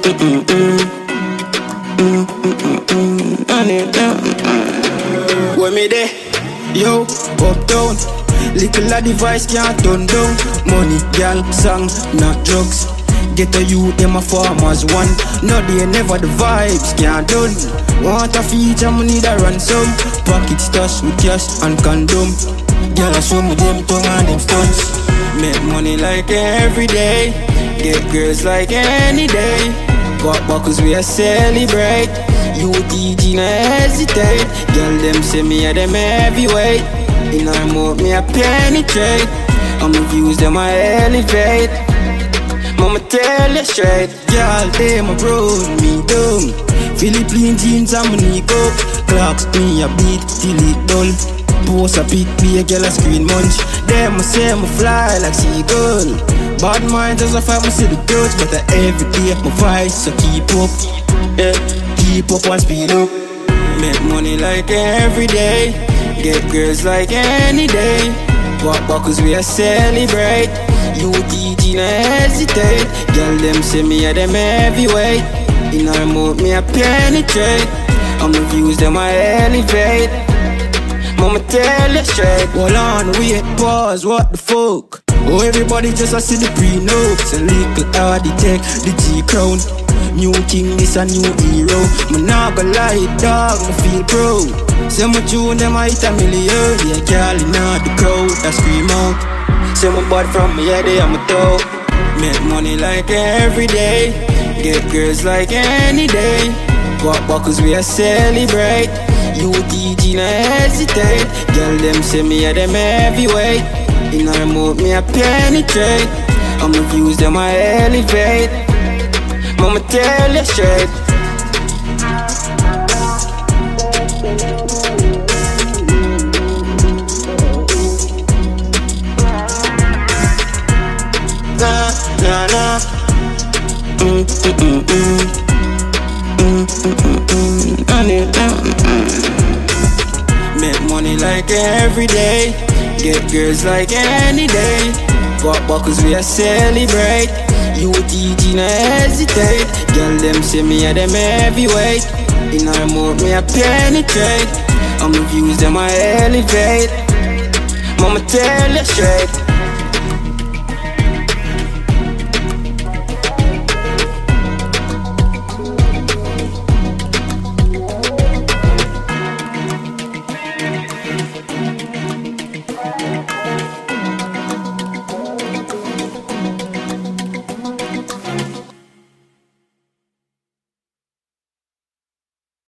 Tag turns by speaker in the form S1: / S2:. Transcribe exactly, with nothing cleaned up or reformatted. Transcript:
S1: Where me there? Yo, uptown. Little a device can't turn down. Money, girl, song, not drugs. Get a youth, them a farmers one. No they never the vibes can't done. Want a feature, me need a ransom. Pocket stash with cash and condom. Girl, I show me them tongue and them stunts. Make money like every day. Get girls like any day. Pop buckles we a celebrate. U T G no hesitate. Girl them say me a them heavyweight. In our mouth me a penetrate. And my views them a elevate. Mama tell you straight. Girl them a roll me down. Philippine jeans and my knee up. Clocks me a beat till it dull. Post a pic be a girl a screen munch. Them a say me fly like seagull. Bad mind as I fight me see the girls. But I every day my vice so keep up. Yeah, keep up and speed up. Make money like every day. Get girls like any day. Pop buckles we a celebrate. U T G no hesitate. Girl them say me a them heavyweight. In our mouth me a penetrate. And my views them a elevate. Mama tell you straight. Hold on, wait, pause, what the fuck? Oh, everybody just a see the pre-notes. A little hardy tech, the G-crown. New king, this a new hero. Me nah go lie, dog, me feel proud. Say my tune, them a hit a million. Yeah, calling out the crowd, I scream out. Say my body from me head, I'm a toe. Make money like every day. Get girls like any day. Pop buckles we a celebrate. U T G no hesitate. Girl them say me a them heavyweight. In our mouth me a penetrate. And my views them a elevate. Mama tell you straight. Nah, nah, nah. Mm, mm, mm, mm. Mm, mm, mm, mm. I need that. Make money like every day. Get girls like any day. Pop buckles we a celebrate. U T G no hesitate. Girl them say me a them heavyweight. In our mouth me a penetrate. And my views them a elevate. Mama tell you straight.